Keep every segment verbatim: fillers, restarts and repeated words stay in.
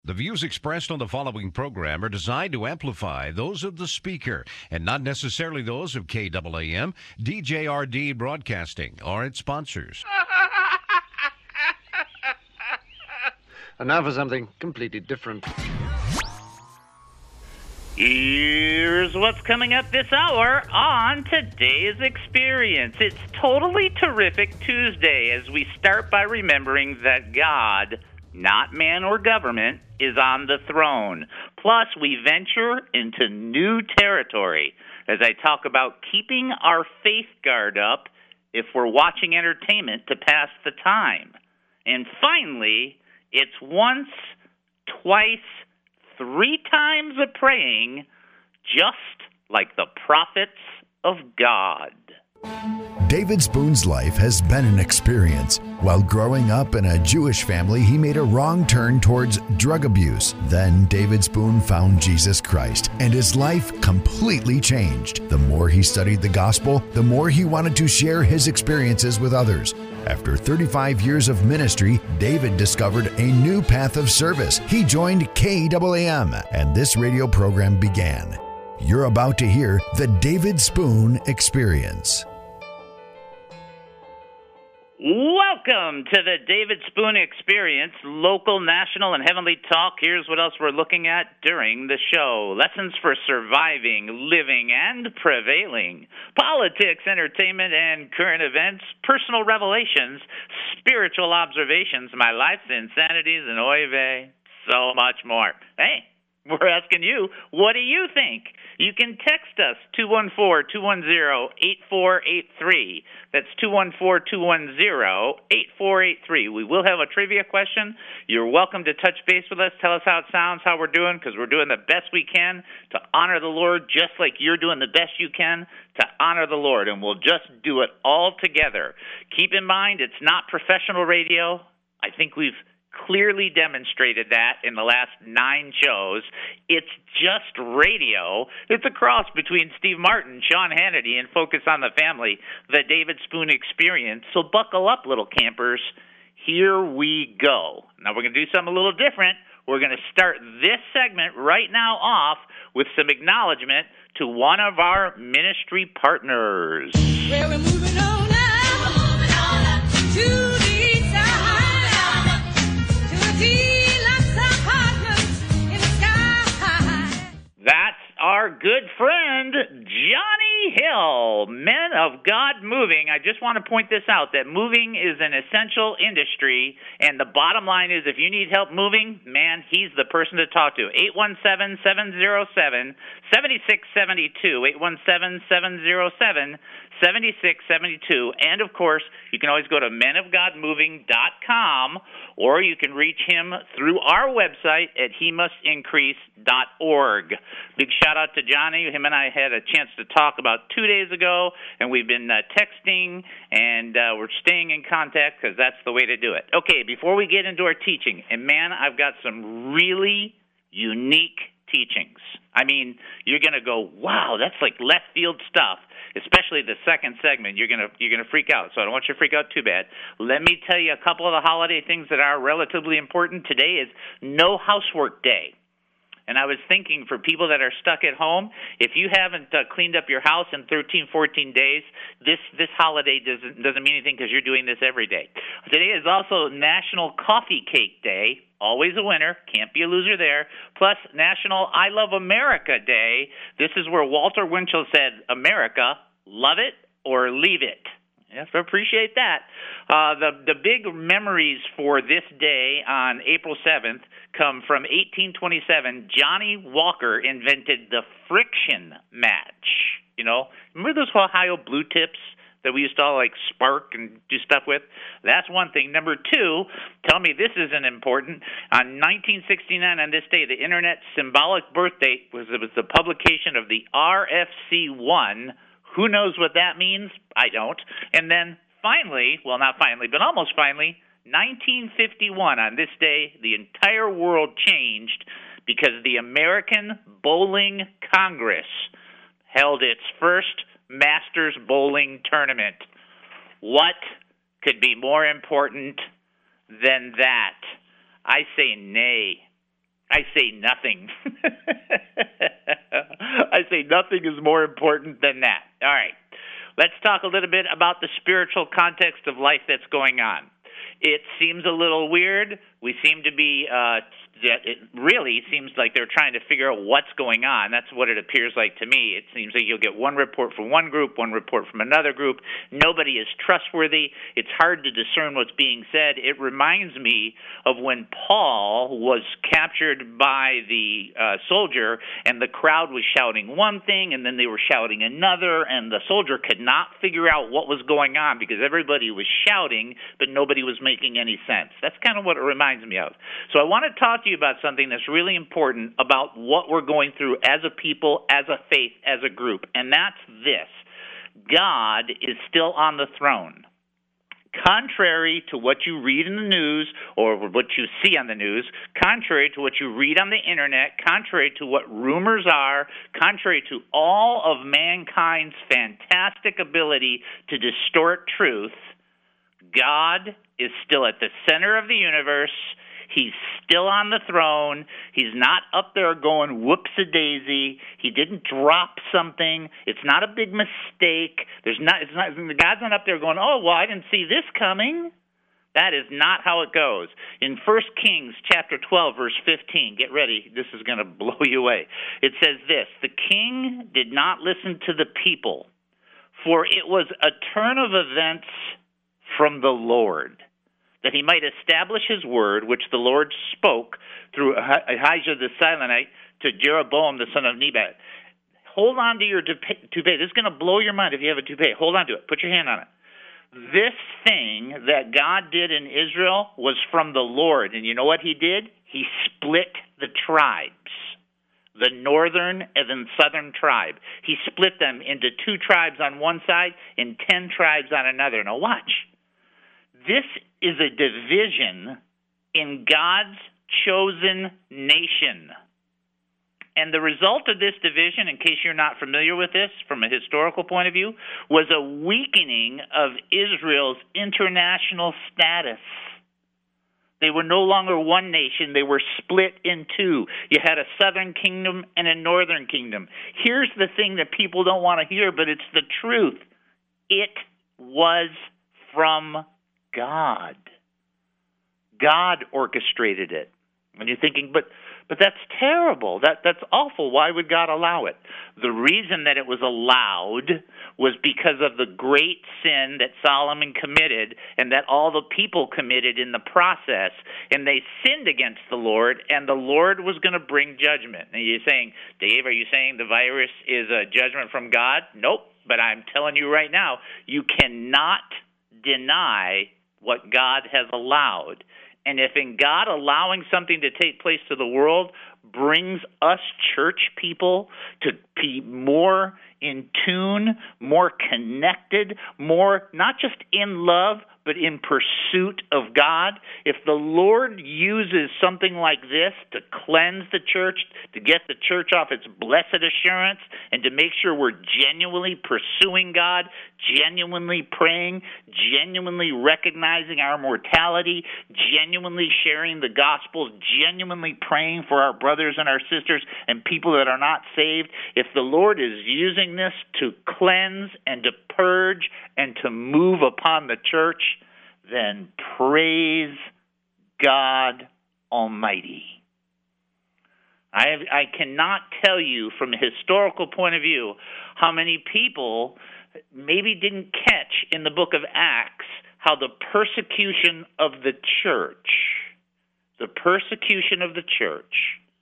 The views expressed on the following program are designed to amplify those of the speaker and not necessarily those of K A A M, D J R D Broadcasting, or its sponsors. And now for something completely different. Here's what's coming up this hour on today's experience. It's Totally Terrific Tuesday as we start by remembering that God, not man or government, is on the throne. Plus, we venture into new territory as I talk about keeping our faith guard up if we're watching entertainment to pass the time. And finally, it's once, twice, three times a praying, just like the prophets of God. David Spoon's life has been an experience. While growing up in a Jewish family, he made a wrong turn towards drug abuse. Then David Spoon found Jesus Christ, and his life completely changed. The more he studied the gospel, the more he wanted to share his experiences with others. After thirty-five years of ministry, David discovered a new path of service. He joined K A A M, and this radio program began. You're about to hear the David Spoon Experience. Welcome to the David Spoon Experience, local, national, and heavenly talk. Here's what else we're looking at during the show. Lessons for surviving, living, and prevailing. Politics, entertainment, and current events. Personal revelations. Spiritual observations. My life's insanities, and oy vey, so much more. Hey, we're asking you, what do you think? You can text us, two one four, two one zero, eight four eight three. That's two one four, two one zero, eight four eight three. We will have a trivia question. You're welcome to touch base with us. Tell us how it sounds, how we're doing, because we're doing the best we can to honor the Lord, just like you're doing the best you can to honor the Lord, and we'll just do it all together. Keep in mind, it's not professional radio. I think we've clearly demonstrated that in the last nine shows. It's just radio. It's a cross between Steve Martin, Sean Hannity, and Focus on the Family, the David Spoon Experience. So buckle up, little campers. Here we go. Now we're going to do something a little different. We're going to start this segment right now off with some acknowledgement to one of our ministry partners. Well, we're moving on now. We're moving on up to the side. That's our good friend, Johnny Hill, Men of God Moving. I just want to point this out, that moving is an essential industry, and the bottom line is if you need help moving, man, he's the person to talk to. eight one seven, seven zero seven, seven six seven two, eight one seven, seven zero seven, seven six seven two. And, of course, you can always go to men of god moving dot com, or you can reach him through our website at he must increase dot org. Big shout-out to Johnny. Him and I had a chance to talk about two days ago, and we've been uh, texting, and uh, we're staying in contact because that's the way to do it. Okay, before we get into our teaching, and, man, I've got some really unique teachings. I mean, you're going to go, wow, that's like left field stuff. Especially the second segment, you're gonna you're gonna freak out. So I don't want you to freak out too bad. Let me tell you a couple of the holiday things that are relatively important. Today is No Housework Day. And I was thinking, for people that are stuck at home, if you haven't uh, cleaned up your house in thirteen, fourteen days, this this holiday doesn't doesn't mean anything because you're doing this every day. Today is also National Coffee Cake Day. Always a winner. Can't be a loser there. Plus, National I Love America Day. This is where Walter Winchell said, America, love it or leave it. You have to appreciate that. Uh, the, the big memories for this day on April seventh come from eighteen twenty-seven. Johnny Walker invented the friction match. You know, remember those Ohio blue tips that we used to all like spark and do stuff with? That's one thing. Number two, tell me this isn't important. On nineteen sixty-nine, on this day, the Internet's symbolic birth date was, it was the publication of the R F C one. Who knows what that means? I don't. And then finally, well, not finally, but almost finally, nineteen fifty-one, on this day, the entire world changed because the American Bowling Congress held its first Masters Bowling Tournament. What could be more important than that? I say nay. I say nothing. I say nothing is more important than that. All right. Let's talk a little bit about the spiritual context of life that's going on. It seems a little weird. We seem to be, uh, it really seems like they're trying to figure out what's going on. That's what it appears like to me. It seems like you'll get one report from one group, one report from another group. Nobody is trustworthy. It's hard to discern what's being said. It reminds me of when Paul was captured by the uh, soldier, and the crowd was shouting one thing, and then they were shouting another, and the soldier could not figure out what was going on because everybody was shouting, but nobody was making any sense. That's kind of what it reminds me of. So I want to talk to you about something that's really important about what we're going through as a people, as a faith, as a group, and that's this. God is still on the throne. Contrary to what you read in the news or what you see on the news, contrary to what you read on the internet, contrary to what rumors are, contrary to all of mankind's fantastic ability to distort truth, God is still at the center of the universe. He's still on the throne. He's not up there going whoops-a-daisy. He didn't drop something. It's not a big mistake. There's not. It's not. God's not up there going, "Oh, well, I didn't see this coming." That is not how it goes. In First Kings chapter twelve, verse fifteen, get ready. This is going to blow you away. It says this: "The king did not listen to the people, for it was a turn of events from the Lord, that he might establish his word, which the Lord spoke through Ahijah the Silonite to Jeroboam the son of Nebat." Hold on to your toupee. This is going to blow your mind if you have a toupee. Hold on to it. Put your hand on it. This thing that God did in Israel was from the Lord. And you know what he did? He split the tribes, the northern and the southern tribe. He split them into two tribes on one side and ten tribes on another. Now watch. This is a division in God's chosen nation. And the result of this division, in case you're not familiar with this from a historical point of view, was a weakening of Israel's international status. They were no longer one nation. They were split in two. You had a southern kingdom and a northern kingdom. Here's the thing that people don't want to hear, but it's the truth. It was from God. God orchestrated it. And you're thinking, but but that's terrible. That that's awful. Why would God allow it? The reason that it was allowed was because of the great sin that Solomon committed and that all the people committed in the process. And they sinned against the Lord, and the Lord was going to bring judgment. And you're saying, Dave, are you saying the virus is a judgment from God? Nope. But I'm telling you right now, you cannot deny what God has allowed. And if in God allowing something to take place to the world brings us church people to be more in tune, more connected, more not just in love, but in pursuit of God, if the Lord uses something like this to cleanse the church, to get the church off its blessed assurance, and to make sure we're genuinely pursuing God, genuinely praying, genuinely recognizing our mortality, genuinely sharing the gospel, genuinely praying for our brothers and our sisters and people that are not saved, if the Lord is using this to cleanse and to purge and to move upon the church, then praise God Almighty. I, have, I cannot tell you from a historical point of view how many people maybe didn't catch in the book of Acts how the persecution of the church, the persecution of the church,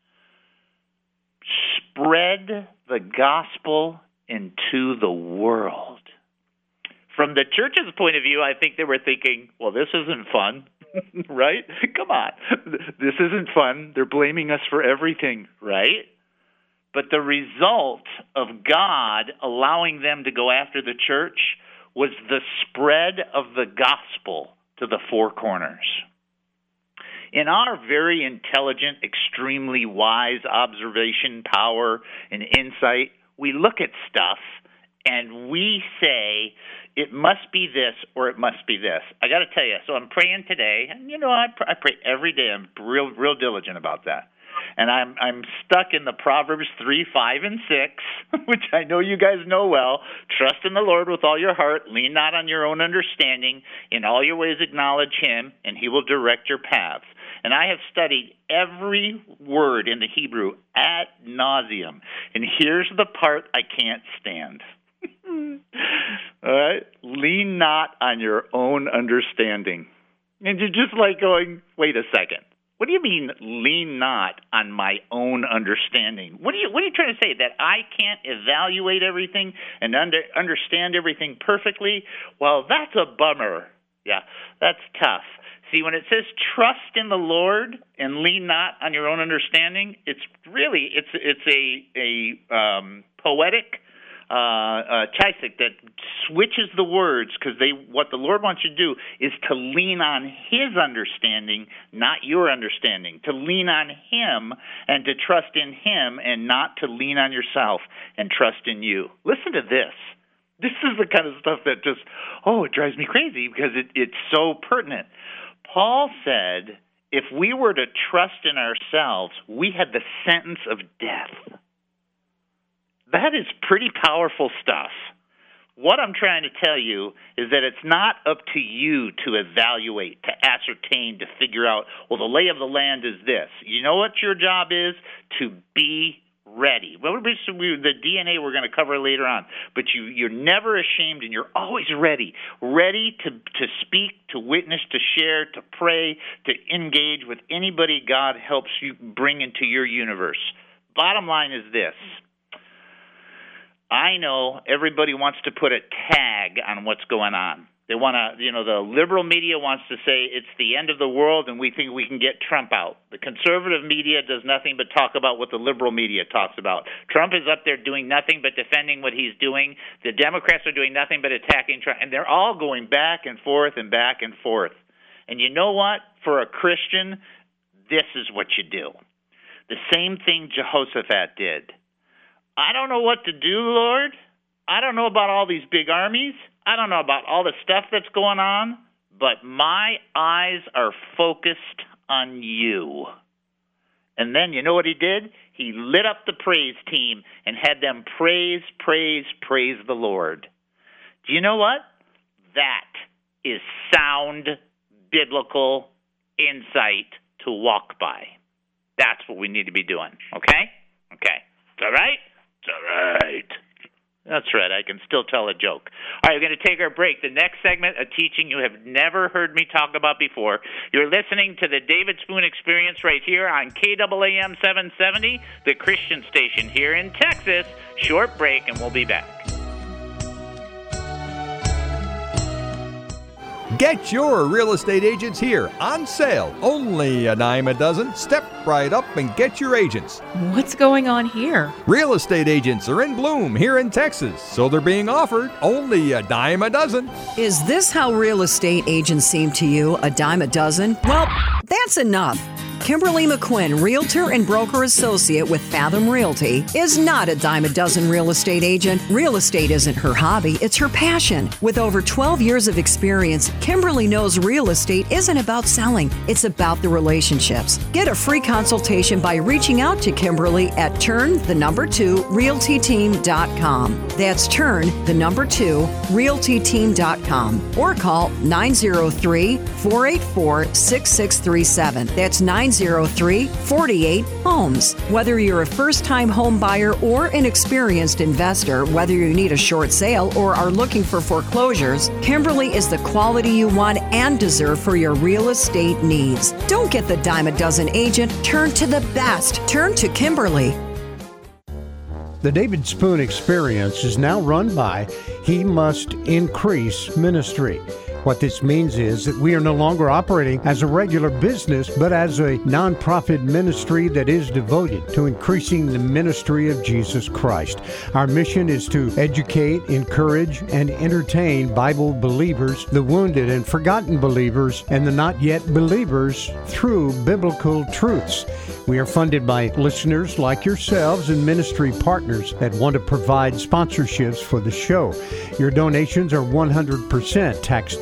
spread the gospel into the world. From the church's point of view, I think they were thinking, well, this isn't fun, right? Come on. This isn't fun. They're blaming us for everything, right? But the result of God allowing them to go after the church was the spread of the gospel to the four corners. In our very intelligent, extremely wise observation, power, and insight, we look at stuff and we say, it must be this or it must be this. I got to tell you, so I'm praying today, and you know, I, pr- I pray every day. I'm real, real diligent about that. And I'm I'm stuck in the Proverbs three, five, and six, which I know you guys know well. Trust in the Lord with all your heart. Lean not on your own understanding. In all your ways acknowledge him, and he will direct your paths. And I have studied every word in the Hebrew ad nauseum. And here's the part I can't stand. All right? Lean not on your own understanding. And you're just like going, wait a second. What do you mean, lean not on my own understanding? What are you What are you trying to say? That I can't evaluate everything and under, understand everything perfectly? Well, that's a bummer. Yeah, that's tough. See, when it says trust in the Lord and lean not on your own understanding, it's really it's it's a a um, poetic uh, uh, chasik that switches the words, because they what the Lord wants you to do is to lean on his understanding, not your understanding. To lean on him and to trust in him, and not to lean on yourself and trust in you. Listen to this. This is the kind of stuff that just, oh, it drives me crazy because it, it's so pertinent. Paul said, if we were to trust in ourselves, we had the sentence of death. That is pretty powerful stuff. What I'm trying to tell you is that it's not up to you to evaluate, to ascertain, to figure out, well, the lay of the land is this. You know what your job is? To be ready. Well, the D N A we're going to cover later on, but you, you're never ashamed, and you're always ready, ready to, to speak, to witness, to share, to pray, to engage with anybody God helps you bring into your universe. Bottom line is this. I know everybody wants to put a tag on what's going on. They want to, you know, the liberal media wants to say it's the end of the world and we think we can get Trump out. The conservative media does nothing but talk about what the liberal media talks about. Trump is up there doing nothing but defending what he's doing. The Democrats are doing nothing but attacking Trump. And they're all going back and forth and back and forth. And you know what? For a Christian, this is what you do. The same thing Jehoshaphat did. I don't know what to do, Lord. I don't know about all these big armies. I don't know about all the stuff that's going on, but my eyes are focused on you. And then you know what he did? He lit up the praise team and had them praise, praise, praise the Lord. Do you know what? That is sound biblical insight to walk by. That's what we need to be doing, okay? Okay. It's all right? It's all right. That's right. I can still tell a joke. All right, we're going to take our break. The next segment, a teaching you have never heard me talk about before. You're listening to the David Spoon Experience right here on K A A M seven seventy, the Christian station here in Texas. Short break, and we'll be back. Get your real estate agents here on sale. Only a dime a dozen. Step right up and get your agents. What's going on here? Real estate agents are in bloom here in Texas, so they're being offered only a dime a dozen. Is this how real estate agents seem to you, a dime a dozen? Well, that's enough. Kimberly McQuinn, Realtor and Broker Associate with Fathom Realty, is not a dime a dozen real estate agent. Real estate isn't her hobby, it's her passion. With over twelve years of experience, Kimberly knows real estate isn't about selling, it's about the relationships. Get a free consultation by reaching out to Kimberly at turn the number two realty team dot com. That's turn the number two realty team dot com. Or call nine oh three, four eight four, six six three seven. That's nine oh three, four eight, homes. Whether you're a first-time home buyer or an experienced investor, whether you need a short sale or are looking for foreclosures, Kimberly is the quality you want and deserve for your real estate needs. Don't get the dime a dozen agent. Turn to the best. Turn to Kimberly. The David Spoon Experience is now run by He Must Increase Ministry. What this means is that we are no longer operating as a regular business, but as a nonprofit ministry that is devoted to increasing the ministry of Jesus Christ. Our mission is to educate, encourage, and entertain Bible believers, the wounded and forgotten believers, and the not yet believers through biblical truths. We are funded by listeners like yourselves and ministry partners that want to provide sponsorships for the show. Your donations are one hundred percent tax deductible.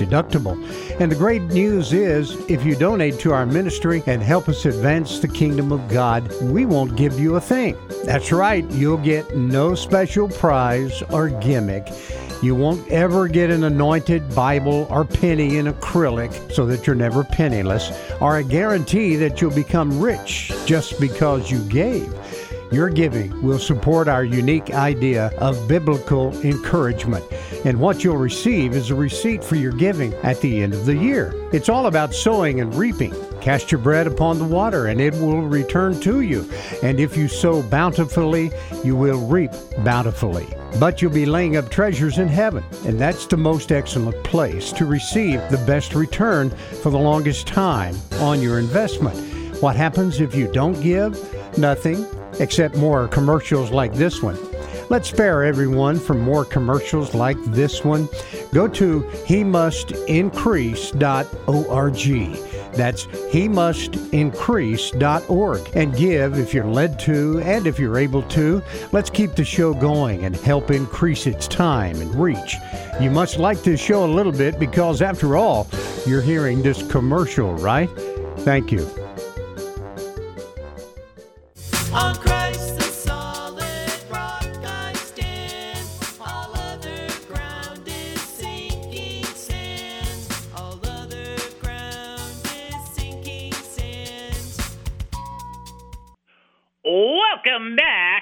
deductible. And the great news is, if you donate to our ministry and help us advance the kingdom of God, we won't give you a thing. That's right, you'll get no special prize or gimmick. You won't ever get an anointed Bible or penny in acrylic so that you're never penniless, or a guarantee that you'll become rich just because you gave. Your giving will support our unique idea of biblical encouragement. And what you'll receive is a receipt for your giving at the end of the year. It's all about sowing and reaping. Cast your bread upon the water, and it will return to you. And if you sow bountifully, you will reap bountifully. But you'll be laying up treasures in heaven, and that's the most excellent place to receive the best return for the longest time on your investment. What happens if you don't give? Nothing, except more commercials like this one. Let's spare everyone from more commercials like this one. Go to he must increase dot org. That's he must increase dot org. And give if you're led to and if you're able to. Let's keep the show going and help increase its time and reach. You must like this show a little bit because, after all, you're hearing this commercial, right? Thank you. On Christ the solid rock I stand. All other ground is sinking sand. All other ground is sinking sand. Welcome back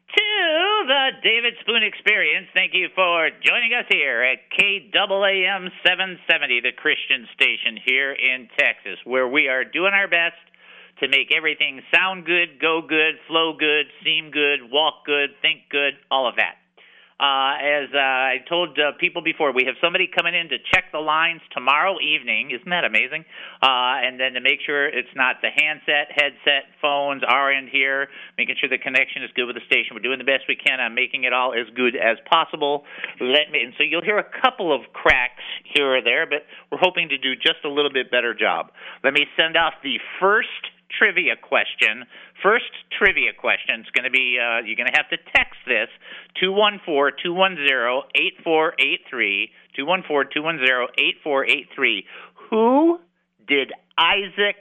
to the David Spoon Experience. Thank you for joining us here at K A A M seven seventy, the Christian station here in Texas, where we are doing our best to make everything sound good, go good, flow good, seem good, walk good, think good, all of that. Uh, as uh, I told uh, people before, we have somebody coming in to check the lines tomorrow evening. Isn't that amazing? Uh, and then to make sure it's not the handset, headset, phones, our end here, making sure the connection is good with the station. We're doing the best we can on making it all as good as possible. Let me, and so you'll hear a couple of cracks here or there, but we're hoping to do just a little bit better job. Let me send off the first trivia question. First trivia question is going to be, uh, you're going to have to text this, two one four, two one zero, eight four eight three, two one four, two one zero, eight four eight three. Who did Isaac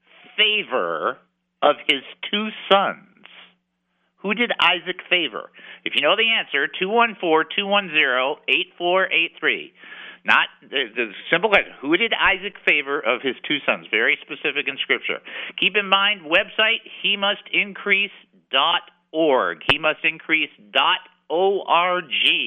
favor of his two sons? Who did Isaac favor? If you know the answer, two one four, two one zero, eight four eight three. Not the, the simple question. Who did Isaac favor of his two sons? Very specific in Scripture. Keep in mind, website, he must increase dot org. he must increase dot org.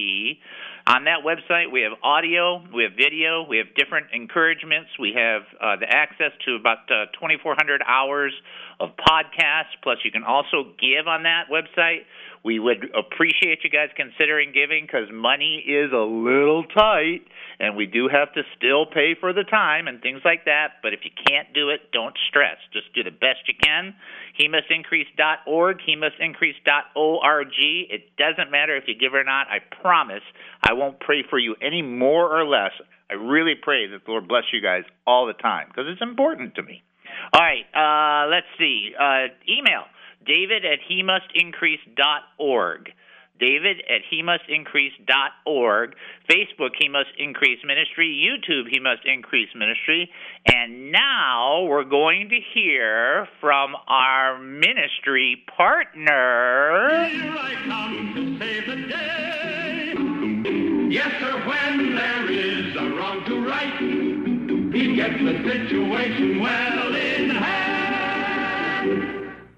On that website, we have audio, we have video, we have different encouragements. We have uh, the access to about uh, twenty-four hundred hours of podcasts. Plus, you can also give on that website. We would appreciate you guys considering giving because money is a little tight, and we do have to still pay for the time and things like that. But if you can't do it, don't stress. Just do the best you can. he must increase dot org, he must increase dot org. It doesn't matter if you give or not. I promise I won't pray for you any more or less. I really pray that the Lord bless you guys all the time because it's important to me. All right, uh, let's see. Uh, email. David at he must increase dot org. David at he must increase dot org. Facebook, He Must Increase Ministry. YouTube, He Must Increase Ministry. And now we're going to hear from our ministry partner. Here I come to save the day. Yes, sir, when there is a wrong to right, he gets the situation well in hand.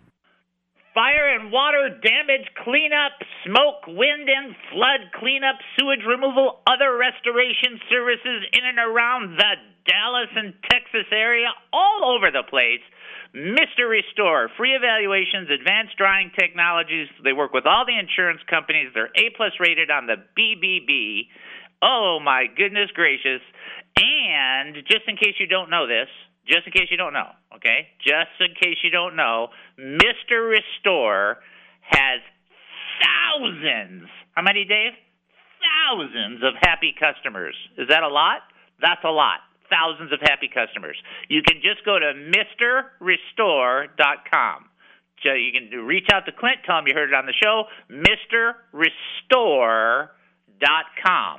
Fire and water damage cleanup, smoke, wind and flood cleanup, sewage removal, other restoration services in and around the Dallas and Texas area, all over the place. Mister Restore, free evaluations, advanced drying technologies. They work with all the insurance companies. They're A-plus rated on the B B B. Oh, my goodness gracious. And just in case you don't know this, Just in case you don't know, okay? Just in case you don't know, Mister Restore has thousands. How many, Dave? Thousands of happy customers. Is that a lot? That's a lot. Thousands of happy customers. You can just go to Mister Restore dot com. So you can reach out to Clint, tell him you heard it on the show, Mister Restore dot com.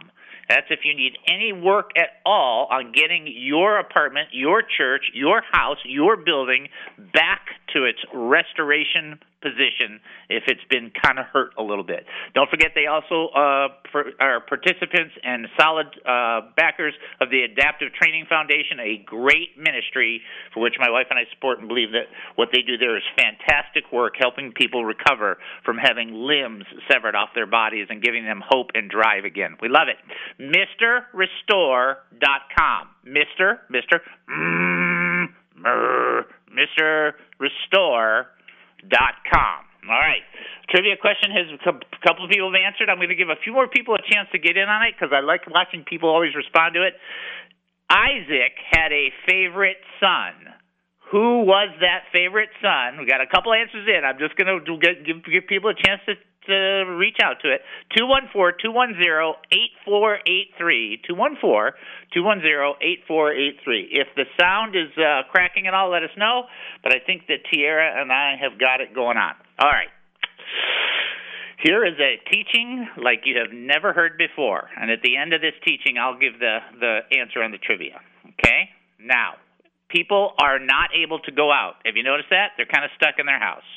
That's if you need any work at all on getting your apartment, your church, your house, your building back to its restoration position if it's been kind of hurt a little bit. Don't forget they also uh, per, are participants and solid uh, backers of the Adaptive Training Foundation, a great ministry for which my wife and I support and believe that what they do there is fantastic work helping people recover from having limbs severed off their bodies and giving them hope and drive again. We love it. Mister Restore dot com. Mister, Mister, mm, mer, Mister Restore dot com. All right. Trivia question has a couple of people have answered. I'm going to give a few more people a chance to get in on it because I like watching people always respond to it. Isaac had a favorite son. Who was that favorite son? We got a couple answers in. I'm just going to give, give people a chance to, to reach out to it. two one four, two one zero, eight four eight three. two one four, two one zero, eight four eight three. If the sound is uh, cracking at all, let us know. But I think that Tierra and I have got it going on. All right. Here is a teaching like you have never heard before. And at the end of this teaching, I'll give the, the answer on the trivia. Okay? Now, people are not able to go out. Have you noticed that? They're kind of stuck in their house.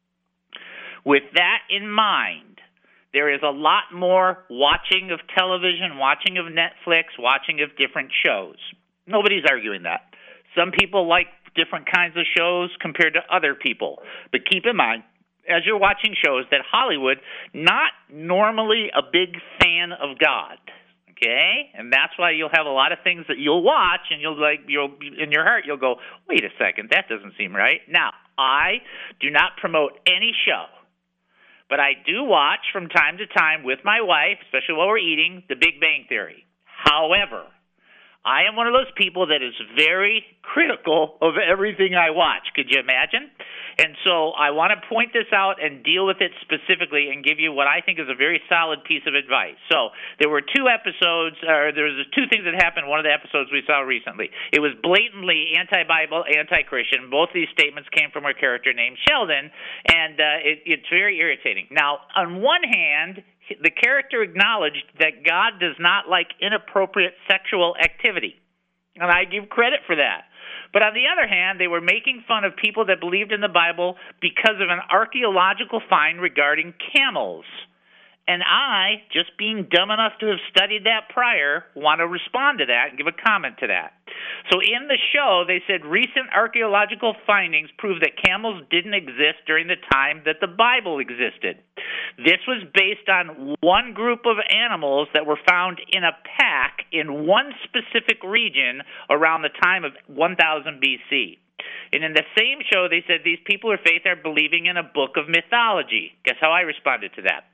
With that in mind, there is a lot more watching of television, watching of Netflix, watching of different shows. Nobody's arguing that. Some people like different kinds of shows compared to other people. But keep in mind, as you're watching shows, that Hollywood, not normally a big fan of God. Okay, and that's why you'll have a lot of things that you'll watch, and you'll like you'll in your heart you'll go, wait a second, that doesn't seem right. Now, I do not promote any show, but I do watch from time to time with my wife, especially while we're eating, The Big Bang Theory. However, I am one of those people that is very critical of everything I watch. Could you imagine? And so I want to point this out and deal with it specifically and give you what I think is a very solid piece of advice. So there were two episodes, or there was two things that happened in one of the episodes we saw recently. It was blatantly anti-Bible, anti-Christian. Both these statements came from a character named Sheldon, and uh, it, it's very irritating. Now, on one hand, the character acknowledged that God does not like inappropriate sexual activity, and I give credit for that. But on the other hand, they were making fun of people that believed in the Bible because of an archaeological find regarding camels. And I, just being dumb enough to have studied that prior, want to respond to that and give a comment to that. So in the show, they said recent archaeological findings prove that camels didn't exist during the time that the Bible existed. This was based on one group of animals that were found in a pack in one specific region around the time of one thousand B C. And in the same show, they said these people of faith are believing in a book of mythology. Guess how I responded to that?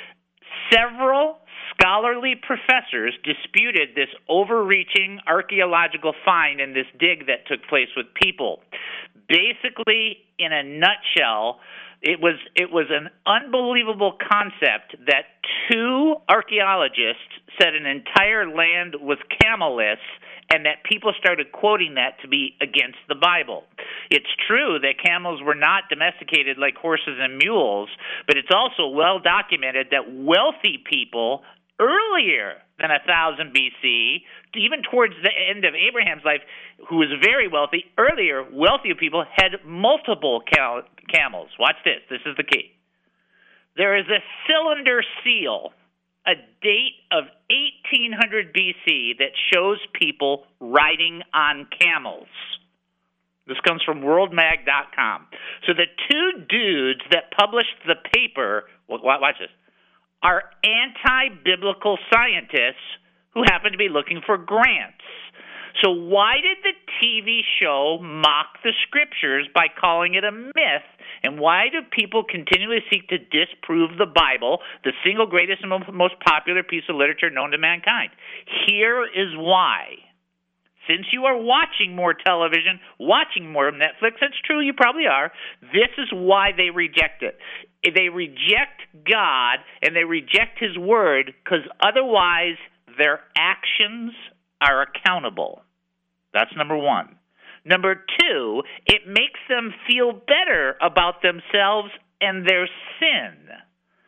Several scholarly professors disputed this overreaching archaeological find in this dig that took place with people. Basically, in a nutshell, it was it was an unbelievable concept that two archaeologists said an entire land was camelless, and that people started quoting that to be against the Bible. It's true that camels were not domesticated like horses and mules, but it's also well documented that wealthy people earlier than one thousand B C, even towards the end of Abraham's life, who was very wealthy, earlier wealthy people had multiple cal- camels. Watch this. This is the key. There is a cylinder seal, a date of eighteen hundred B C that shows people riding on camels. This comes from world mag dot com. So the two dudes that published the paper, watch this, are anti-biblical scientists who happen to be looking for grants. So why did the T V show mock the scriptures by calling it a myth? And why do people continually seek to disprove the Bible, the single greatest and most popular piece of literature known to mankind? Here is why. Since you are watching more television, watching more Netflix, it's true, you probably are, this is why they reject it. They reject God and they reject His Word because otherwise their actions are accountable. That's number one. Number two, it makes them feel better about themselves and their sin.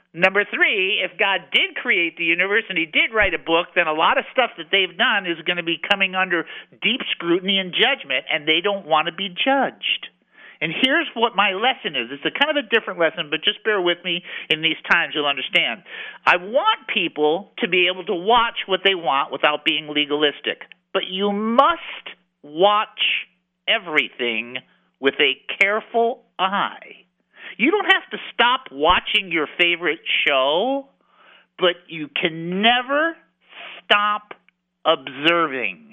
Number three, if God did create the universe and he did write a book, then a lot of stuff that they've done is going to be coming under deep scrutiny and judgment, and they don't want to be judged. And here's what my lesson is. It's a kind of a different lesson, but just bear with me in these times, you'll understand. I want people to be able to watch what they want without being legalistic. But you must watch everything with a careful eye. You don't have to stop watching your favorite show, but you can never stop observing.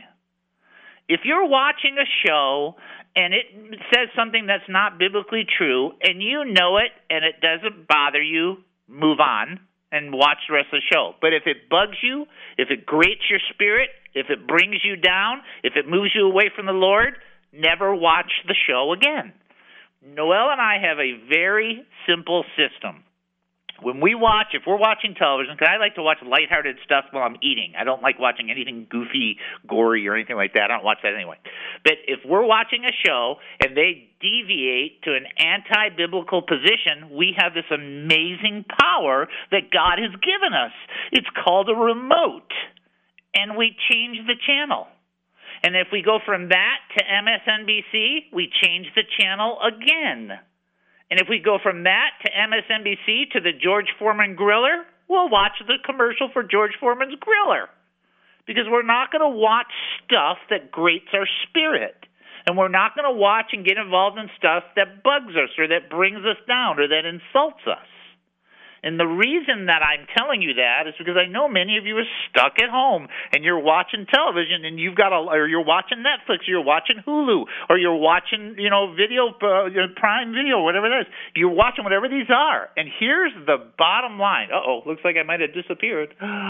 If you're watching a show and it says something that's not biblically true, and you know it and it doesn't bother you, move on and watch the rest of the show. But if it bugs you, if it grates your spirit, if it brings you down, if it moves you away from the Lord, never watch the show again. Noel and I have a very simple system. When we watch, if we're watching television, because I like to watch lighthearted stuff while I'm eating. I don't like watching anything goofy, gory, or anything like that. I don't watch that anyway. But if we're watching a show and they deviate to an anti-biblical position, we have this amazing power that God has given us. It's called a remote, and we change the channel. And if we go from that to M S N B C, we change the channel again. And if we go from that to M S N B C to the George Foreman Griller, we'll watch the commercial for George Foreman's Griller. Because we're not going to watch stuff that grates our spirit. And we're not going to watch and get involved in stuff that bugs us or that brings us down or that insults us. And the reason that I'm telling you that is because I know many of you are stuck at home and you're watching television and you've got a, or you're watching Netflix, or you're watching Hulu, or you're watching, you know, video, uh, Prime Video, whatever it is. You're watching whatever these are. And here's the bottom line. Uh-oh, looks like I might have disappeared.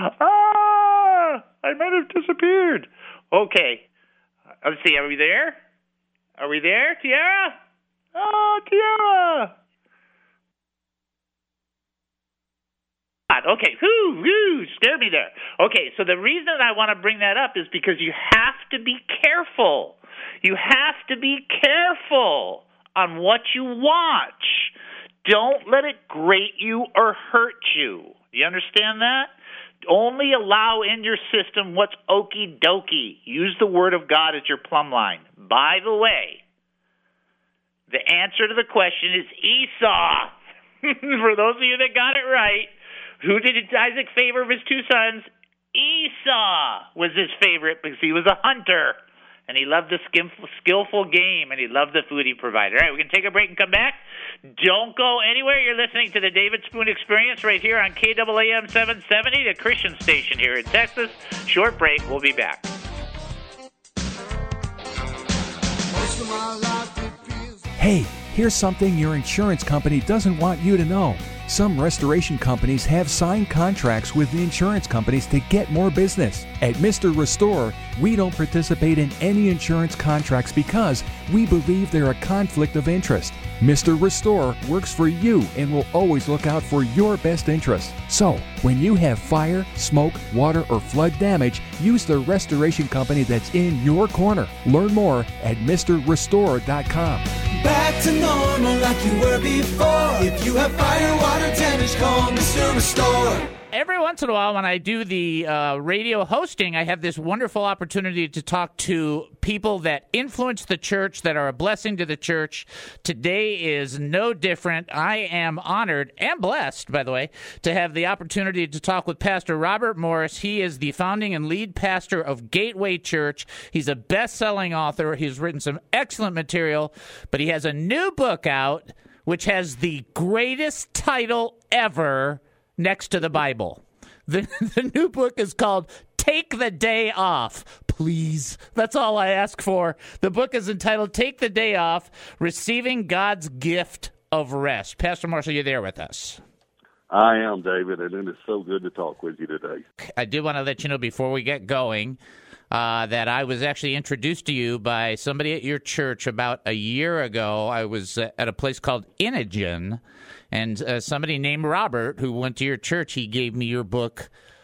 Ah, I might have disappeared. Okay. Let's see. Are we there? Are we there, Tiara? Oh, Tiara. Okay, whoo, whoo, scared me there. Okay, so the reason I want to bring that up is because you have to be careful. You have to be careful on what you watch. Don't let it grate you or hurt you. You understand that? Only allow in your system what's okie dokie. Use the Word of God as your plumb line. By the way, the answer to the question is Esau. For those of you that got it right, who did Isaac favor of his two sons? Esau was his favorite because he was a hunter, and he loved the skillful game, and he loved the food he provided. All right, we can take a break and come back. Don't go anywhere. You're listening to the David Spoon Experience right here on K A A M seven seventy, the Christian station here in Texas. Short break. We'll be back. Hey, here's something your insurance company doesn't want you to know. Some restoration companies have signed contracts with the insurance companies to get more business. At Mister Restore, we don't participate in any insurance contracts because we believe they're a conflict of interest. Mister Restore works for you and will always look out for your best interests. So, when you have fire, smoke, water, or flood damage, use the restoration company that's in your corner. Learn more at Mr Restore dot com. Back to normal like you were before. If you have fire, water damage, call Mister Restore. Every once in a while when I do the uh, radio hosting, I have this wonderful opportunity to talk to people that influence the church, that are a blessing to the church. Today is no different. I am honored and blessed, by the way, to have the opportunity to talk with Pastor Robert Morris. He is the founding and lead pastor of Gateway Church. He's a best-selling author. He's written some excellent material, but he has a new book out which has the greatest title ever next to the Bible. The, the new book is called Take the Day Off. Please. That's all I ask for. The book is entitled Take the Day Off, Receiving God's Gift of Rest. Pastor Morris, are you there with us? I am, David, and it is so good to talk with you today. I do want to let you know before we get going uh, that I was actually introduced to you by somebody at your church about a year ago. I was uh, at a place called Inogen, and uh, somebody named Robert, who went to your church, he gave me your book,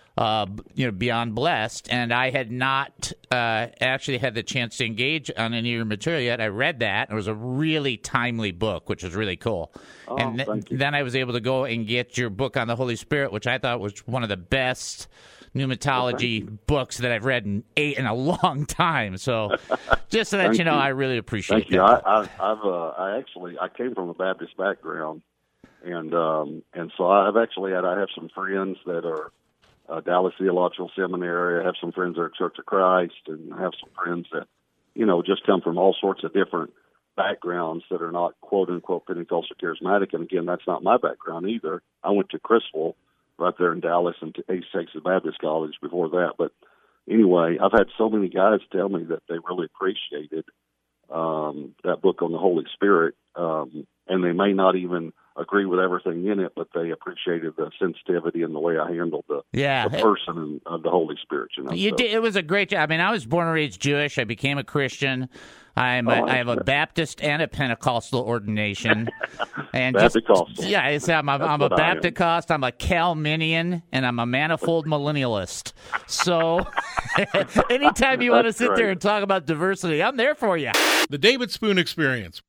uh, you know, Beyond Blessed, and I had not uh, actually had the chance to engage on any of your material yet. I read that. It was a really timely book, which was really cool. Oh, and th- thank you. then I was able to go and get your book on the Holy Spirit, which I thought was one of the best pneumatology well, books that I've read in eight in a long time. So just so that you know, you. I really appreciate Thank that. you. I, I, I've uh, I actually I came from a Baptist background, and um, and so I've actually had I have some friends that are uh, Dallas Theological Seminary. I have some friends that are Church of Christ, and I have some friends that you know just come from all sorts of different backgrounds that are not quote unquote Pentecostal charismatic. And again, that's not my background either. I went to Criswell right there in Dallas and to East Texas Baptist College before that. But anyway, I've had so many guys tell me that they really appreciated um, that book on the Holy Spirit, um, and they may not even agree with everything in it, but they appreciated the sensitivity and the way I handled the, yeah, the person and uh, the Holy Spirit. You know, you so. did, it was a great job. I mean, I was born and raised Jewish. I became a Christian. I'm a, Oh, I have a Baptist and a Pentecostal ordination. And Baptist-costal. just, yeah, it's, I'm a, I'm a what I am. Baptist, I'm a Calminian, and I'm a manifold millennialist. So anytime you want to That's sit great. there and talk about diversity, I'm there for you. The David Spoon Experience.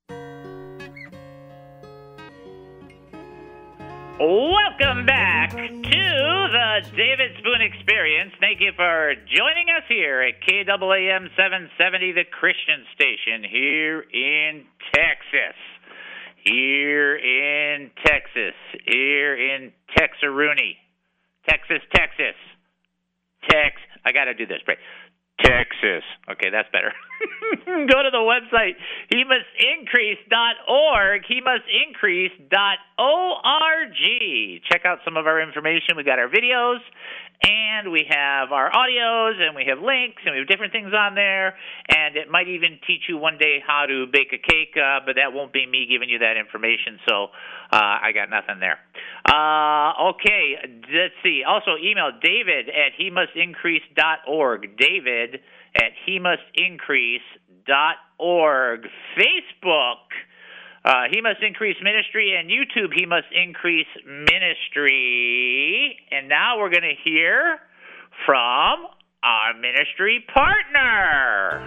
Welcome back to the David Spoon Experience. Thank you for joining us here at K A A M seven seventy, the Christian station here in Texas. Here in Texas. Here in Texaroonie. Texas, Texas. Tex. I got to do this, right? Texas. Okay, that's better. Go to the website, he must increase dot org, he must increase dot org. Check out some of our information. We got our videos, and we have our audios, and we have links, and we have different things on there, and it might even teach you one day how to bake a cake, uh, but that won't be me giving you that information, so uh, I got nothing there. Uh, okay, let's see. Also, email David at he must increase dot org. David at he must increase dot org. Facebook, uh, He Must Increase Ministry, and YouTube, He Must Increase Ministry. And now we're going to hear from our ministry partner.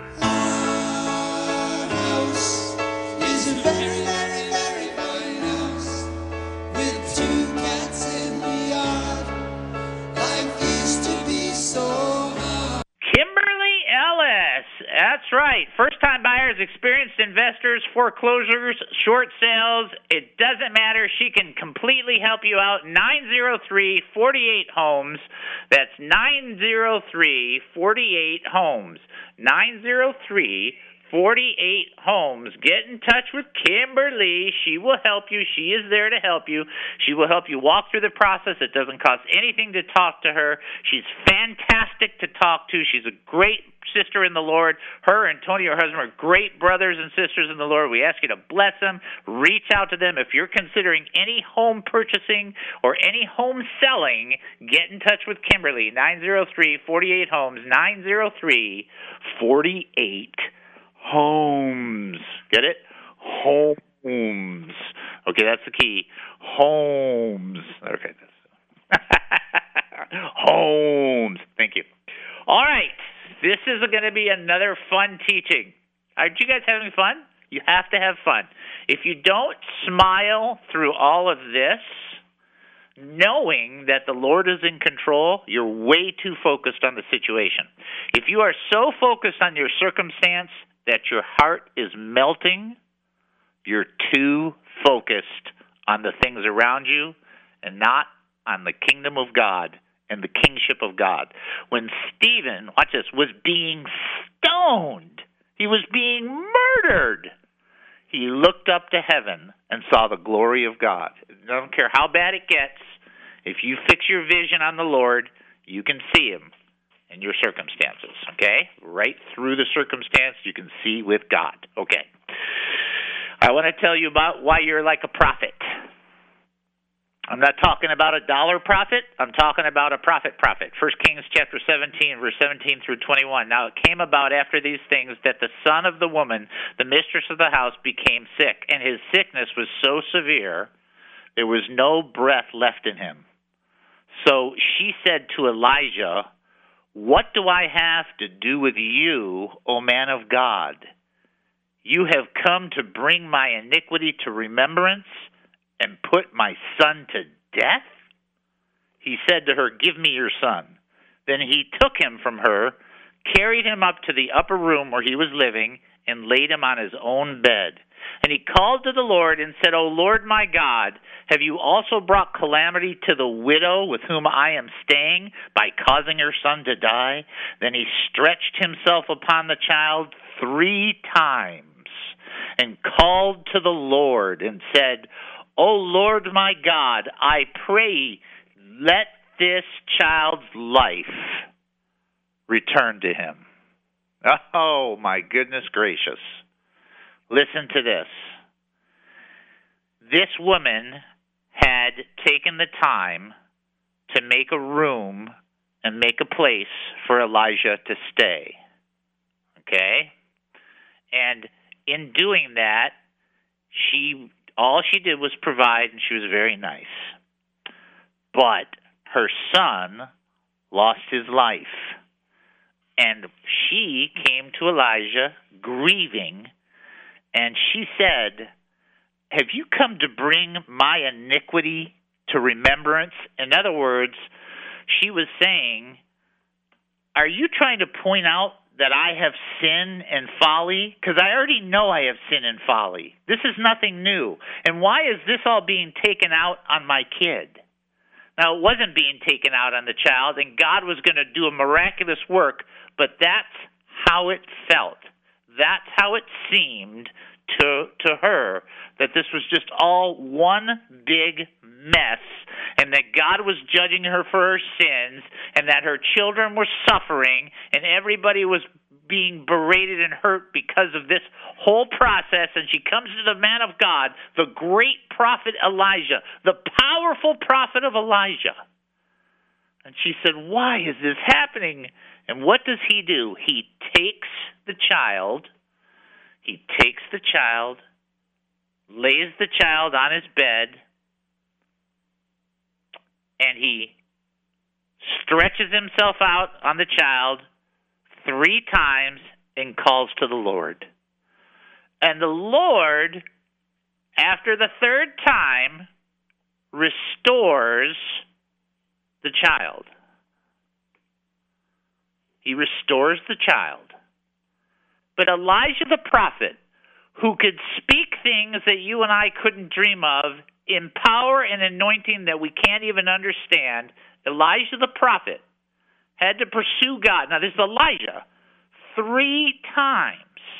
Our house is a very, very, very fine house with two cats in the yard. Life used to be so hard. Kimberly Ellis. That's right. First-time buyers, experienced investors, foreclosures, short sales. It doesn't matter. She can completely help you out. nine oh three, four eight, homes. That's nine oh three, four eight, homes. nine oh three, four eight, homes. Get in touch with Kimberly. She will help you. She is there to help you. She will help you walk through the process. It doesn't cost anything to talk to her. She's fantastic to talk to. She's a great sister in the Lord. Her and Tony, her husband, are great brothers and sisters in the Lord. We ask you to bless them. Reach out to them. If you're considering any home purchasing or any home selling, get in touch with Kimberly. nine oh three, four eight, homes. nine oh three, four eight, homes. Get it? Homes. Okay, that's the key. Homes. Okay. Homes. Thank you. All right. This is going to be another fun teaching. Aren't you guys having fun? You have to have fun. If you don't smile through all of this, knowing that the Lord is in control, you're way too focused on the situation. If you are so focused on your circumstance that your heart is melting, you're too focused on the things around you and not on the kingdom of God and the kingship of God. When Stephen, watch this, was being stoned, he was being murdered, he looked up to heaven and saw the glory of God. I don't care how bad it gets, if you fix your vision on the Lord, you can see him in your circumstances, okay? Right through the circumstance, you can see with God. Okay. I want to tell you about why you're like a prophet. I'm not talking about a dollar prophet. I'm talking about a prophet prophet. First Kings chapter seventeen, verse seventeen through twenty-one. Now it came about after these things that the son of the woman, the mistress of the house, became sick, and his sickness was so severe there was no breath left in him. So she said to Elijah, "What do I have to do with you, O man of God? You have come to bring my iniquity to remembrance and put my son to death?" He said to her, "Give me your son." Then he took him from her, carried him up to the upper room where he was living, and laid him on his own bed. And he called to the Lord and said, "O Lord my God, have you also brought calamity to the widow with whom I am staying by causing her son to die?" Then he stretched himself upon the child three times and called to the Lord and said, "O Lord my God, I pray, let this child's life return to him." Oh, my goodness gracious. Listen to this. This woman had taken the time to make a room and make a place for Elijah to stay. Okay? And in doing that, she all she did was provide, and she was very nice. But her son lost his life. And she came to Elijah grieving, and she said, "Have you come to bring my iniquity to remembrance?" In other words, she was saying, "Are you trying to point out that I have sin and folly? Because I already know I have sin and folly. This is nothing new. And why is this all being taken out on my kid?" Now, it wasn't being taken out on the child, and God was going to do a miraculous work, but that's how it felt. That's how it seemed to to her, that this was just all one big mess, and that God was judging her for her sins, and that her children were suffering, and everybody was being berated and hurt because of this whole process. And she comes to the man of God, the great prophet Elijah, the powerful prophet of Elijah. And she said, "Why is this happening?" And what does he do? He takes the child, he takes the child, lays the child on his bed, and he stretches himself out on the child three times and calls to the Lord. And the Lord, after the third time, restores the child. He restores the child. But Elijah the prophet, who could speak things that you and I couldn't dream of, in power and anointing that we can't even understand, Elijah the prophet had to pursue God. Now, this is Elijah, three times.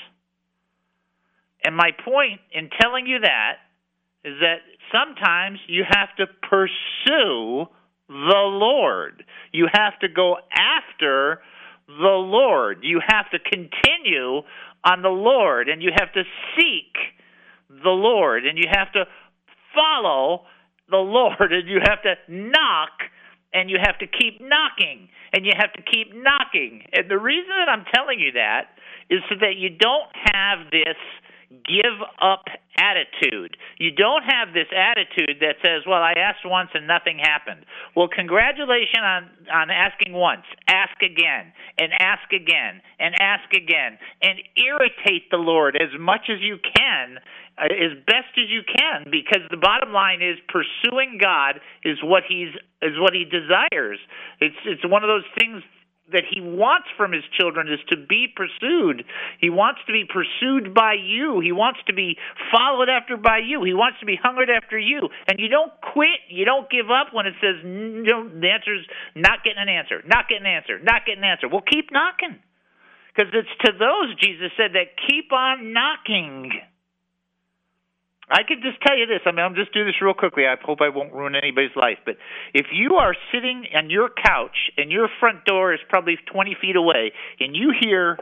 And my point in telling you that is that sometimes you have to pursue the Lord. You have to go after the Lord. You have to continue on the Lord, and you have to seek the Lord, and you have to follow the Lord, and you have to knock, and you have to keep knocking, and you have to keep knocking. And the reason that I'm telling you that is so that you don't have this give up attitude. You don't have this attitude that says, "Well, I asked once and nothing happened." Well, congratulations on, on asking once. Ask again, and ask again, and ask again, and irritate the Lord as much as you can, uh, as best as you can, because the bottom line is pursuing God is what he's is what he desires. It's it's one of those things that he wants from his children, is to be pursued. He wants to be pursued by you. He wants to be followed after by you. He wants to be hungered after you. And you don't quit. You don't give up when it says no, the answer's not getting an answer, not getting an answer, not getting an answer. Well, keep knocking. Because it's to those, Jesus said, that keep on knocking. I could just tell you this. I mean, I'll just do this real quickly. I hope I won't ruin anybody's life. But if you are sitting on your couch and your front door is probably twenty feet away, and you hear,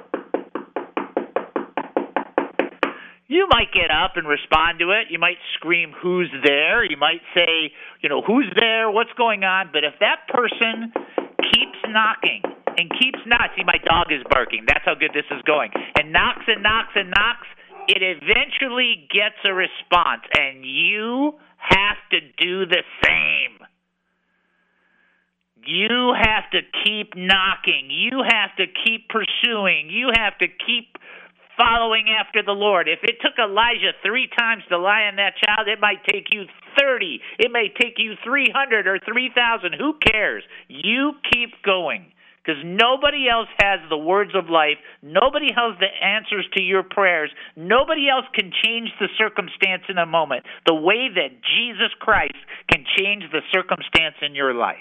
you might get up and respond to it. You might scream, "Who's there?" You might say, you know, "Who's there? What's going on?" But if that person keeps knocking and keeps knocking, see, my dog is barking. That's how good this is going. And knocks and knocks and knocks, it eventually gets a response, and you have to do the same. You have to keep knocking. You have to keep pursuing. You have to keep following after the Lord. If it took Elijah three times to lie on that child, it might take you thirty. It may take you three hundred or three thousand. Who cares? You keep going. Because nobody else has the words of life. Nobody has the answers to your prayers. Nobody else can change the circumstance in a moment the way that Jesus Christ can change the circumstance in your life.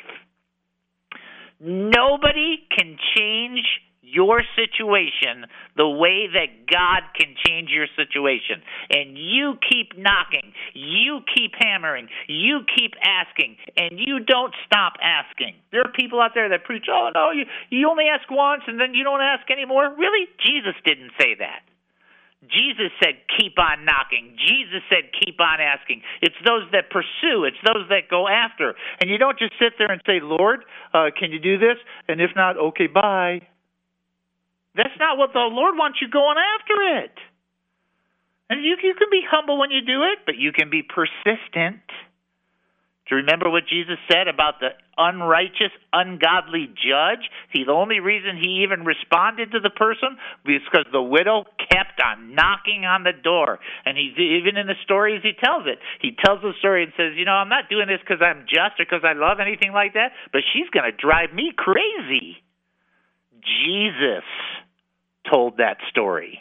Nobody can change your situation the way that God can change your situation. And you keep knocking. You keep hammering. You keep asking. And you don't stop asking. There are people out there that preach, oh, no, you, you only ask once and then you don't ask anymore. Really? Jesus didn't say that. Jesus said, keep on knocking. Jesus said, keep on asking. It's those that pursue. It's those that go after. And you don't just sit there and say, Lord, uh, can you do this? And if not, okay, bye. That's not what the Lord wants you going after it. And you, you can be humble when you do it, but you can be persistent. Do you remember what Jesus said about the unrighteous, ungodly judge? See, the only reason he even responded to the person was because the widow kept on knocking on the door. And he's even in the stories he tells it. He tells the story and says, you know, I'm not doing this because I'm just or because I love anything like that, but she's going to drive me crazy. Jesus told that story.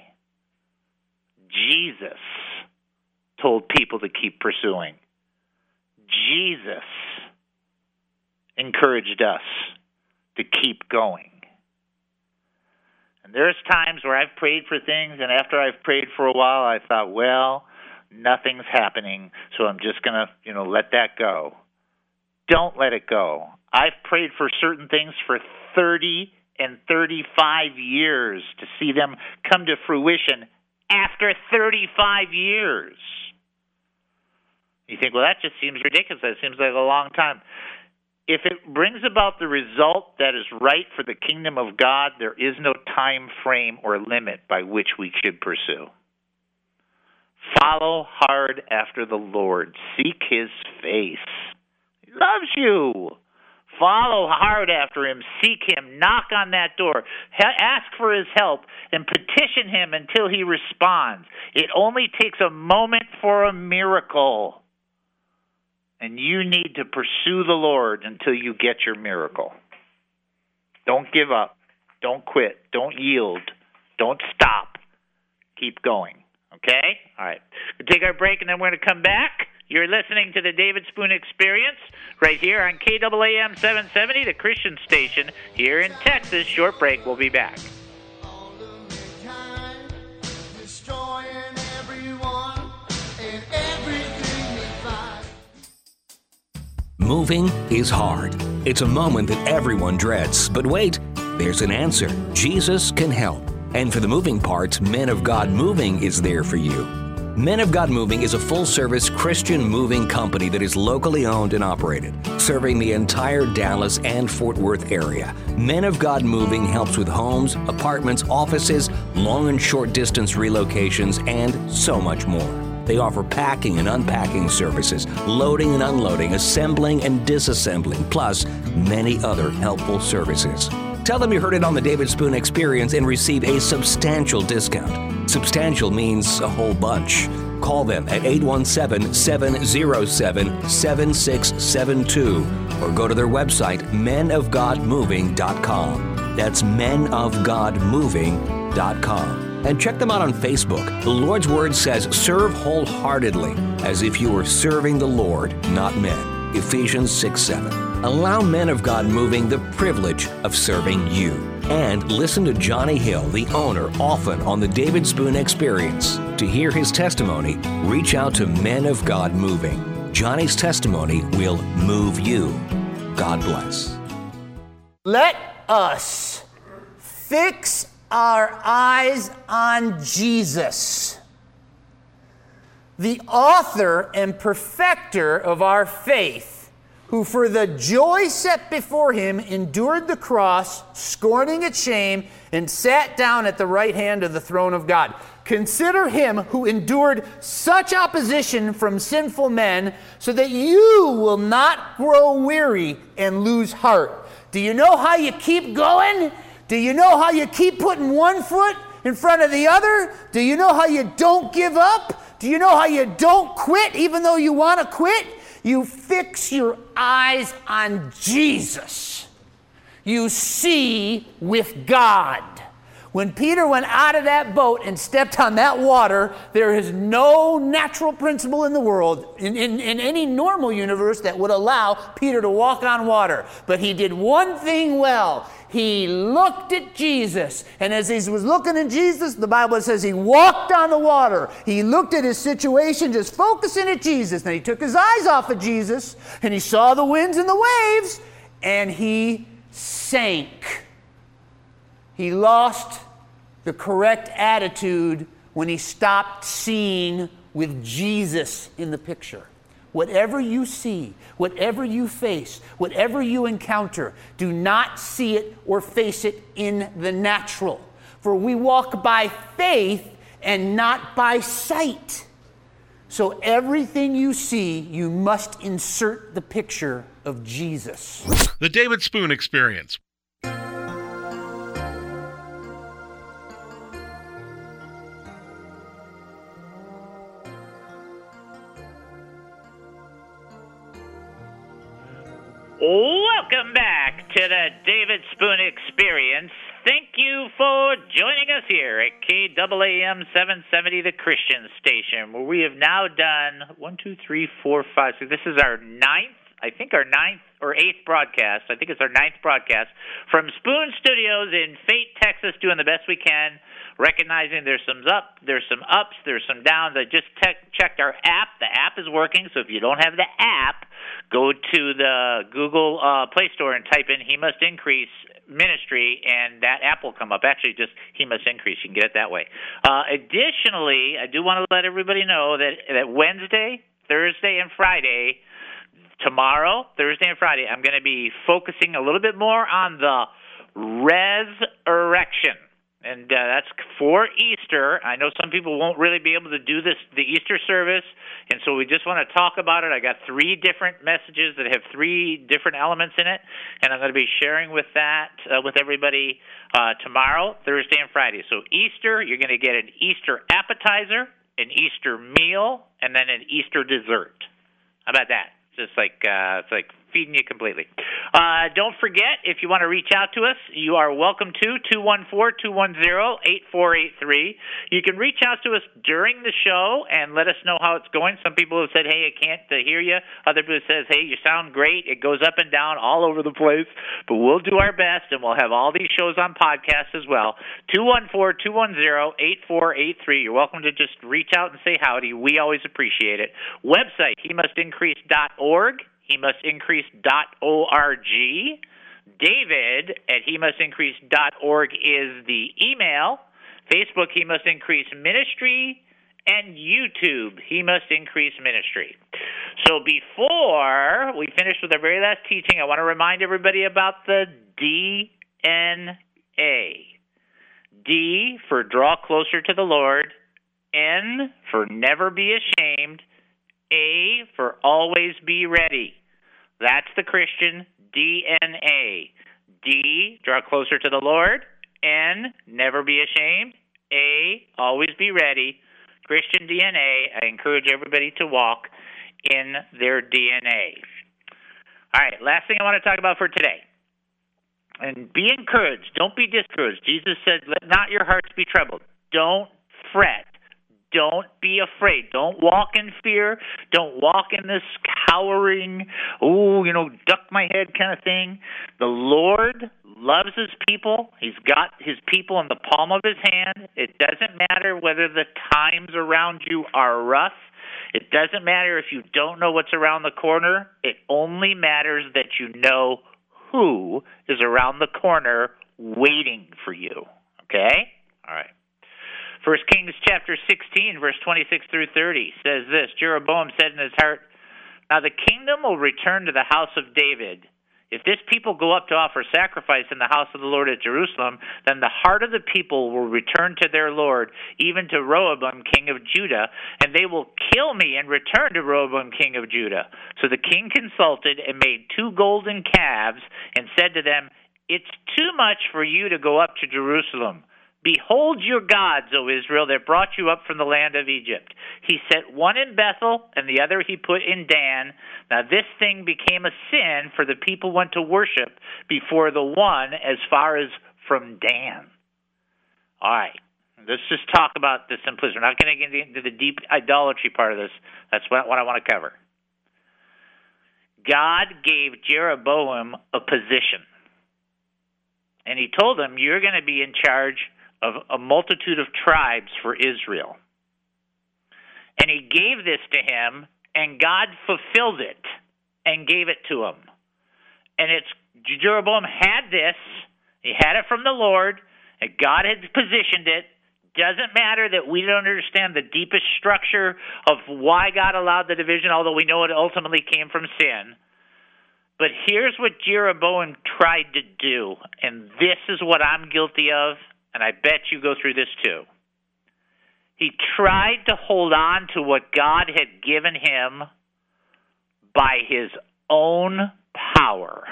Jesus told people to keep pursuing. Jesus encouraged us to keep going. And there's times where I've prayed for things, and after I've prayed for a while, I thought, well, nothing's happening, so I'm just going to, you know, let that go. Don't let it go. I've prayed for certain things for thirty and thirty-five years to see them come to fruition after thirty-five years. You think, well, that just seems ridiculous. That seems like a long time. If it brings about the result that is right for the kingdom of God, there is no time frame or limit by which we should pursue. Follow hard after the Lord. Seek his face. He loves you. Follow hard after him. Seek him. Knock on that door. Ha- ask for his help and petition him until he responds. It only takes a moment for a miracle. And you need to pursue the Lord until you get your miracle. Don't give up. Don't quit. Don't yield. Don't stop. Keep going. Okay? All right. We'll take our break, and then we're going to come back. You're listening to the David Spoon Experience right here on K A A M seven seventy, the Christian station here in Texas. Short break. We'll be back. Moving is hard. It's a moment that everyone dreads. But wait, there's an answer. Jesus can help. And for the moving parts, Men of God Moving is there for you. Men of God Moving is a full-service Christian moving company that is locally owned and operated, serving the entire Dallas and Fort Worth area. Men of God Moving helps with homes, apartments, offices, long and short distance relocations, and so much more. They offer packing and unpacking services, loading and unloading, assembling and disassembling, plus many other helpful services. Tell them you heard it on the David Spoon Experience and receive a substantial discount. Substantial means a whole bunch. Call them at eight one seven, seven zero seven, seven six seven two or go to their website, men of god moving dot com. That's men of god moving dot com. And check them out on Facebook. The Lord's Word says, serve wholeheartedly, as if you were serving the Lord, not men. Ephesians six seven. Allow Men of God Moving the privilege of serving you. And listen to Johnny Hill, the owner, often on the David Spoon Experience. To hear his testimony, reach out to Men of God Moving. Johnny's testimony will move you. God bless. Let us fix our eyes on Jesus, the author and perfecter of our faith, who for the joy set before him endured the cross, scorning its shame, and sat down at the right hand of the throne of God. Consider him who endured such opposition from sinful men, so that you will not grow weary and lose heart. Do you know how you keep going? Do you know how you keep putting one foot in front of the other? Do you know how you don't give up? Do you know how you don't quit even though you want to quit? You fix your eyes on Jesus. You see with God. When Peter went out of that boat and stepped on that water, there is no natural principle in the world, in, in, in any normal universe, that would allow Peter to walk on water. But he did one thing well. He looked at Jesus. And as he was looking at Jesus, the Bible says he walked on the water. He looked at his situation, just focusing at Jesus. Then he took his eyes off of Jesus, and he saw the winds and the waves, and he sank. He lost the correct attitude when he stopped seeing with Jesus in the picture. Whatever you see, whatever you face, whatever you encounter, do not see it or face it in the natural. For we walk by faith and not by sight. So everything you see, you must insert the picture of Jesus. The David Spoon Experience. Welcome back to the David Spoon Experience. Thank you for joining us here at K A A M seven seventy, the Christian station, where we have now done one, two, three, four, five, six. This is our ninth, I think our ninth or eighth broadcast. I think it's our ninth broadcast from Spoon Studios in Fate, Texas, doing the best we can, recognizing there's some up, there's some ups, there's some downs. I just te- checked our app. The app is working, so if you don't have the app, go to the Google uh, Play Store and type in He Must Increase Ministry, and that app will come up. Actually, just He Must Increase. You can get it that way. Uh, additionally, I do want to let everybody know that, that Wednesday, Thursday, and Friday, tomorrow, Thursday and Friday, I'm going to be focusing a little bit more on the resurrection. And uh, that's for Easter. I know some people won't really be able to do this, the Easter service, and so we just want to talk about it. I got three different messages that have three different elements in it, and I'm going to be sharing with that uh, with everybody uh, tomorrow, Thursday, and Friday. So Easter, you're going to get an Easter appetizer, an Easter meal, and then an Easter dessert. How about that? Just like uh, it's like feeding you completely. Uh, don't forget, if you want to reach out to us, you are welcome to two one four, two one zero, eight four eight three. You can reach out to us during the show and let us know how it's going. Some people have said, hey, I can't uh, hear you. Other people says, hey, you sound great. It goes up and down all over the place. But we'll do our best, and we'll have all these shows on podcast as well. two one four, two one zero, eight four eight three. You're welcome to just reach out and say howdy. We always appreciate it. Website, he must increase dot org. he must increase dot org. David at he must increase dot org is the email. Facebook, He Must Increase Ministry. And YouTube, He Must Increase Ministry. So before we finish with our very last teaching, I want to remind everybody about the D N A. D for draw closer to the Lord. N for never be ashamed. A for always be ready. That's the Christian D N A. D, draw closer to the Lord. N, never be ashamed. A, always be ready. Christian D N A, I encourage everybody to walk in their D N A. All right, last thing I want to talk about for today. And be encouraged. Don't be discouraged. Jesus said, let not your hearts be troubled. Don't fret. Don't be afraid. Don't walk in fear. Don't walk in this cowering, oh, you know, duck my head kind of thing. The Lord loves His people. He's got His people in the palm of His hand. It doesn't matter whether the times around you are rough. It doesn't matter if you don't know what's around the corner. It only matters that you know who is around the corner waiting for you. Okay? All right. First Kings chapter sixteen, verse twenty-six through thirty says this, Jeroboam said in his heart, now the kingdom will return to the house of David, If this people go up to offer sacrifice in the house of the Lord at Jerusalem, then the heart of the people will return to their Lord, even to Rehoboam, king of Judah, and they will kill me and return to Rehoboam, king of Judah. So the king consulted and made two golden calves and said to them, it's too much for you to go up to Jerusalem. Behold your gods, O Israel, that brought you up from the land of Egypt. He set one in Bethel, and the other he put in Dan. Now this thing became a sin, for the people went to worship before the one as far as from Dan. All right, let's just talk about the simplicity. We're not going to get into the deep idolatry part of this. That's what, what I want to cover. God gave Jeroboam a position, and he told him, you're going to be in charge of a multitude of tribes for Israel. And he gave this to him, and God fulfilled it and gave it to him. And it's Jeroboam had this. He had it from the Lord, and God had positioned it. Doesn't matter that we don't understand the deepest structure of why God allowed the division, although we know it ultimately came from sin. But here's what Jeroboam tried to do, and this is what I'm guilty of, and I bet you go through this too. He tried to hold on to what God had given him by his own power.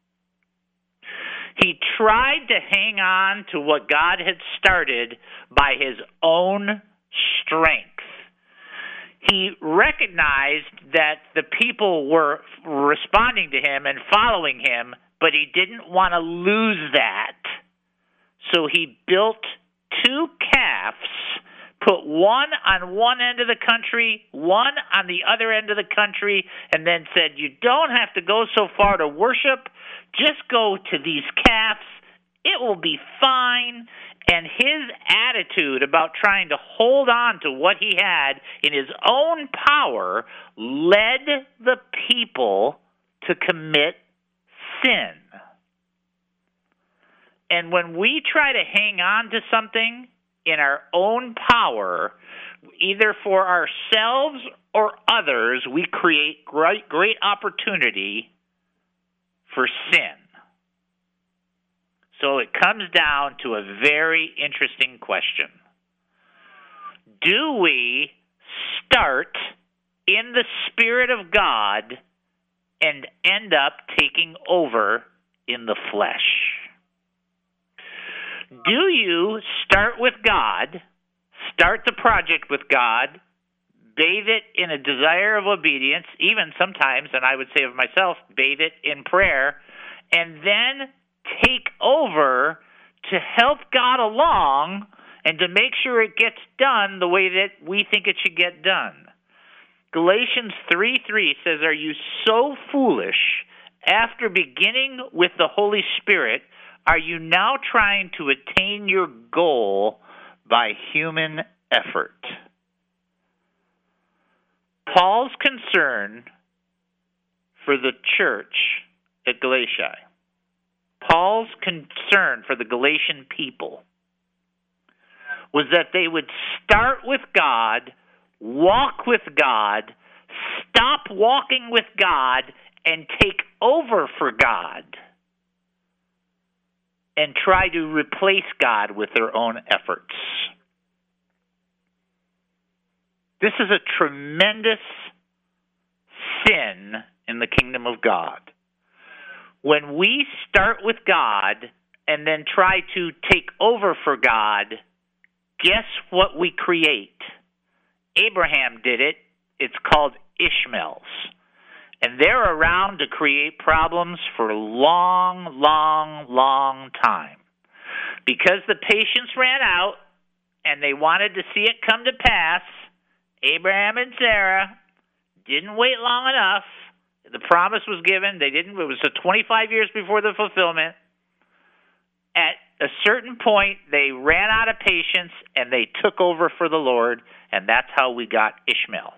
He tried to hang on to what God had started by his own strength. He recognized that the people were responding to him and following him, but he didn't want to lose that. So he built two calves, put one on one end of the country, one on the other end of the country, and then said, you don't have to go so far to worship. Just go to these calves. It will be fine. And his attitude about trying to hold on to what he had in his own power led the people to commit sin. And when we try to hang on to something in our own power, either for ourselves or others, we create great, great opportunity for sin. So it comes down to a very interesting question. Do we start in the Spirit of God and end up taking over in the flesh? Do you start with God, start the project with God, bathe it in a desire of obedience, even sometimes, and I would say of myself, bathe it in prayer, and then take over to help God along and to make sure it gets done the way that we think it should get done? Galatians three three says, are you so foolish? After beginning with the Holy Spirit, are you now trying to attain your goal by human effort? Paul's concern for the church at Galatia, Paul's concern for the Galatian people, was that they would start with God, walk with God, stop walking with God, and take over for God, and try to replace God with their own efforts. This is a tremendous sin in the kingdom of God. When we start with God and then try to take over for God, guess what we create? Abraham did it. It's called Ishmaels. And they're around to create problems for a long, long, long time. Because the patience ran out and they wanted to see it come to pass, Abraham and Sarah didn't wait long enough. The promise was given. They didn't. It was twenty-five years before the fulfillment. At a certain point, they ran out of patience and they took over for the Lord, and that's how we got Ishmael.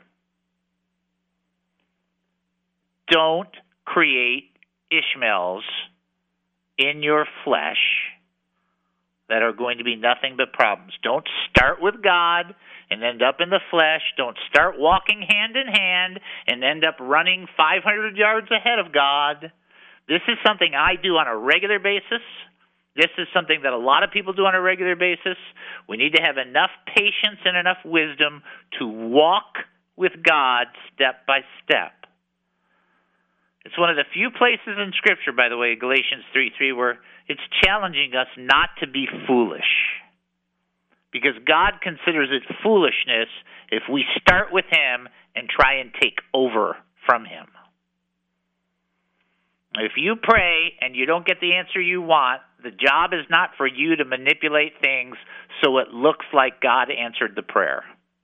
Don't create Ishmaels in your flesh that are going to be nothing but problems. Don't start with God and end up in the flesh. Don't start walking hand in hand and end up running five hundred yards ahead of God, This is something I do on a regular basis. This is something that a lot of people do on a regular basis. We need to have enough patience and enough wisdom to walk with God step by step. It's one of the few places in Scripture, by the way, Galatians three three, where it's challenging us not to be foolish. Because God considers it foolishness if we start with Him and try and take over from Him. If you pray and you don't get the answer you want, the job is not for you to manipulate things so it looks like God answered the prayer.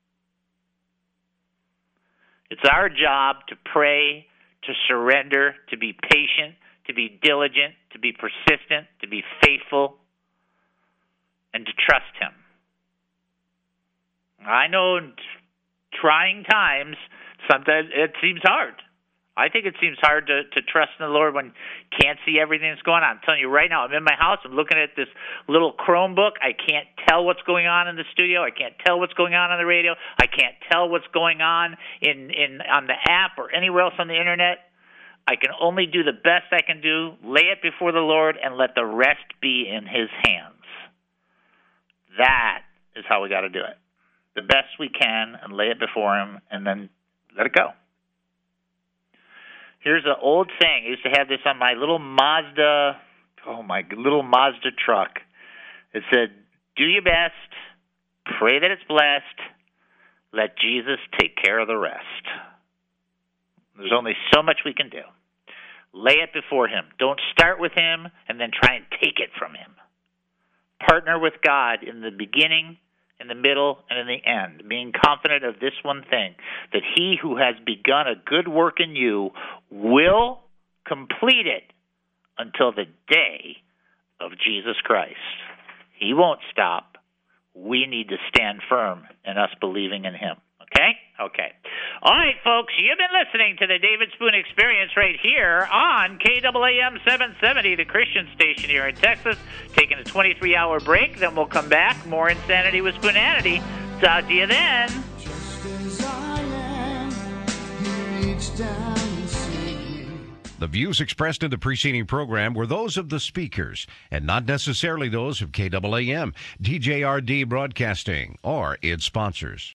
It's our job to pray, to surrender, to be patient, to be diligent, to be persistent, to be faithful, and to trust Him. I know in trying times, sometimes it seems hard. I think it seems hard to, to trust in the Lord when you can't see everything that's going on. I'm telling you right now, I'm in my house, I'm looking at this little Chromebook. I can't tell what's going on in the studio. I can't tell what's going on on the radio. I can't tell what's going on in, in on the app or anywhere else on the internet. I can only do the best I can do, lay it before the Lord, and let the rest be in His hands. That is how we got to do it. The best we can, and lay it before Him, and then let it go. Here's an old saying. I used to have this on my little Mazda, oh my little Mazda truck. It said, do your best, pray that it's blessed, let Jesus take care of the rest. There's only so much we can do. Lay it before Him. Don't start with Him and then try and take it from Him. Partner with God in the beginning, in the middle, and in the end, being confident of this one thing, that He who has begun a good work in you will complete it until the day of Jesus Christ. He won't stop. We need to stand firm in us believing in Him. Okay? Okay. All right, folks, you've been listening to the David Spoon Experience right here on K A A M seven seventy, the Christian station here in Texas. Taking a twenty-three hour break, then we'll come back. More Insanity with Spoonanity. Talk to you then. Just as I am, He reached down and saved me. The views expressed in the preceding program were those of the speakers and not necessarily those of K A A M, D J R D Broadcasting, or its sponsors.